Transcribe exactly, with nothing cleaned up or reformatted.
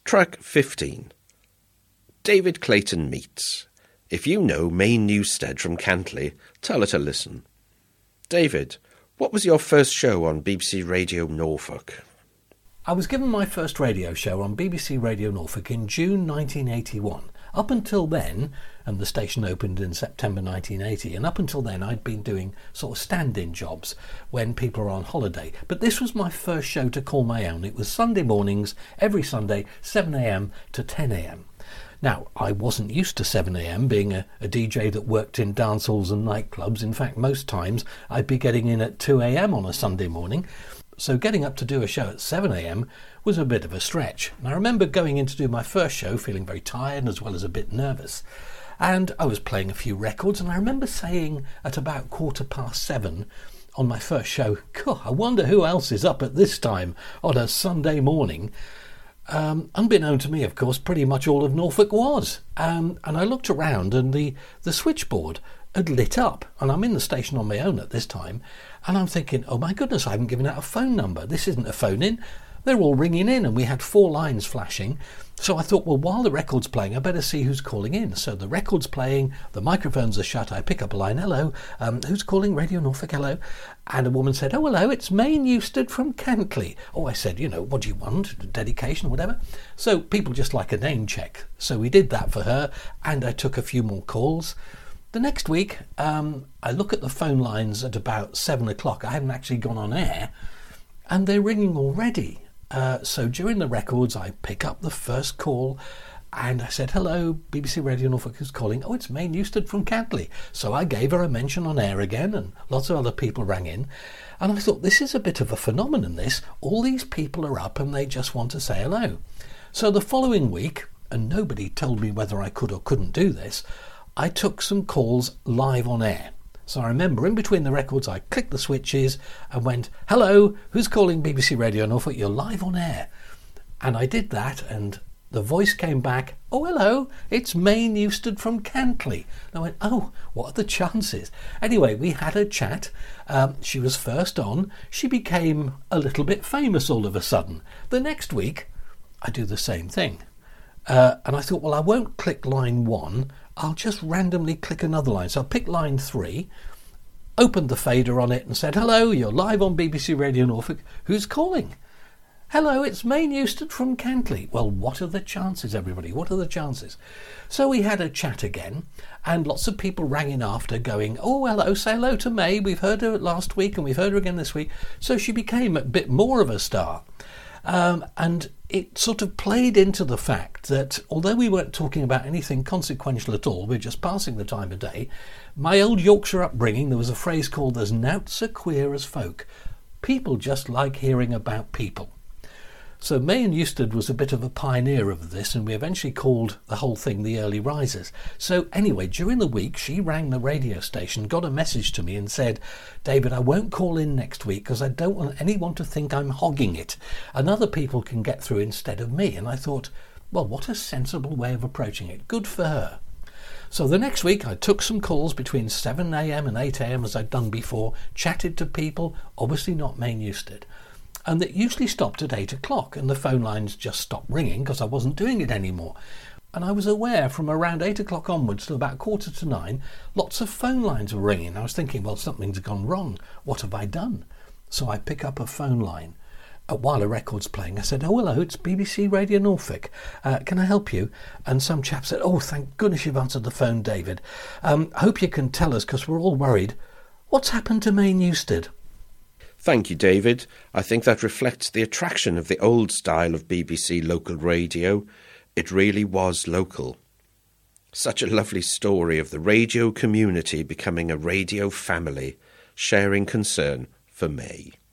Track fifteen. David Clayton meets. If you know May Newstead from Cantley, tell her to listen. David, what was your first show on B B C Radio Norfolk? I was given my first radio show on B B C Radio Norfolk in June nineteen eighty-one. Up until then, and the station opened in September nineteen eighty, and up until then I'd been doing sort of stand-in jobs when people are on holiday. But this was my first show to call my own. It was Sunday mornings, every Sunday, seven a m to ten a m. Now, I wasn't used to seven a m being a, a D J that worked in dance halls and nightclubs. In fact, most times I'd be getting in at two a m on a Sunday morning. So getting up to do a show at seven a m was a bit of a stretch. And I remember going in to do my first show feeling very tired as well as a bit nervous. And I was playing a few records, and I remember saying at about quarter past seven on my first show, God, I wonder who else is up at this time on a Sunday morning. Um, unbeknown to me, of course, pretty much all of Norfolk was. Um, and I looked around, and the, the switchboard had lit up, and I'm in the station on my own at this time, and I'm thinking, oh my goodness, I haven't given out a phone number. This isn't a phone in. They're all ringing in, and we had four lines flashing. So I thought, well, while the record's playing, I better see who's calling in. So the record's playing, the microphones are shut, I pick up a line, hello, um, who's calling? Radio Norfolk, hello. And a woman said, oh, hello, it's May Newstead from Cantley. Oh, I said, you know, what do you want? Dedication, whatever. So people just like a name check. So we did that for her, and I took a few more calls. The next week, um, I look at the phone lines at about seven o'clock. I haven't actually gone on air, and they're ringing already. Uh, so during the records, I pick up the first call, and I said, hello, B B C Radio Norfolk, who's calling? Oh, it's May Newstead from Cantley. So I gave her a mention on air again, and lots of other people rang in. And I thought, this is a bit of a phenomenon, this. All these people are up, and they just want to say hello. So the following week, and nobody told me whether I could or couldn't do this, I took some calls live on air. So I remember in between the records, I clicked the switches and went, hello, who's calling B B C Radio Norfolk? You're live on air. And I did that, and the voice came back, oh, hello, it's May Newstead from Cantley. And I went, oh, what are the chances? Anyway, we had a chat. Um, she was first on. She became a little bit famous all of a sudden. The next week, I do the same thing. Uh, and I thought, well, I won't click line one. I'll just randomly click another line. So I picked line three, opened the fader on it and said, hello, you're live on B B C Radio Norfolk. Who's calling? Hello, it's May Newstead from Cantley. Well, what are the chances, everybody? What are the chances? So we had a chat again, and lots of people rang in after going, oh, hello, say hello to May. We've heard her last week and we've heard her again this week. So she became a bit more of a star. Um, and it sort of played into the fact that although we weren't talking about anything consequential at all, we're just passing the time of day, my old Yorkshire upbringing, there was a phrase called there's nowt so queer as folk. People just like hearing about people. So May Newstead was a bit of a pioneer of this, and we eventually called the whole thing the Early Risers. So anyway, during the week, she rang the radio station, got a message to me and said, David, I won't call in next week because I don't want anyone to think I'm hogging it, and other people can get through instead of me. And I thought, well, what a sensible way of approaching it. Good for her. So the next week I took some calls between seven a m and eight a m as I'd done before, chatted to people, obviously not May Newstead. And it usually stopped at eight o'clock, and the phone lines just stopped ringing because I wasn't doing it anymore. And I was aware from around eight o'clock onwards to about quarter to nine, lots of phone lines were ringing. I was thinking, well, something's gone wrong. What have I done? So I pick up a phone line. Uh, while a record's playing, I said, oh, hello, it's B B C Radio Norfolk. Uh, can I help you? And some chap said, oh, thank goodness you've answered the phone, David. Um, I hope you can tell us because we're all worried. What's happened to May Newstead? Thank you, David. I think that reflects the attraction of the old style of B B C local radio. It really was local. Such a lovely story of the radio community becoming a radio family, sharing concern for May.